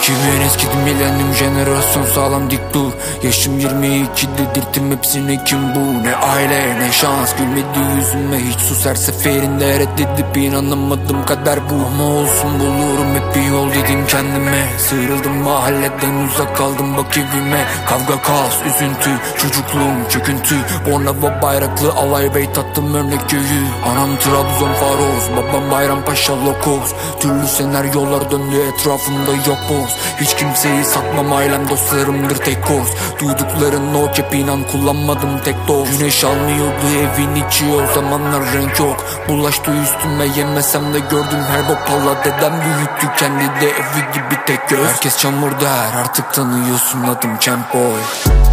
2000 eskidi milenyum jenerasyon sağlam dik dur. Yaşım 22 dedirttim hepsine kim bu. Ne aile ne şans gülmedi yüzüme hiç sus. Her seferinde reddedip inanamadım kader bu. Ama olsun bulurum hep bir yol dedim kendime. Sıyrıldım mahalleden uzak kaldım bak evime. Kavga kaos üzüntü çocukluğum çöküntü. Bornova bayraklı alay bey tattım örnek köyü. Anam Trabzon Faroz, babam Bayrampaşa Lokos. Türlü senaryolar döndü etrafımda yok boz. Hiç kimseyi satmam ailem dostlarımdır tek koz. Duydukların o cep inan kullanmadım tek doz. Güneş almıyordu evin içi o zamanlar renk yok. Bulaştı üstüme yemesem de gördüm her bok palla. Dedem büyüttü kendi de evi gibi tek göz. Herkes çamur der artık tanıyorsun adım Champ Boy.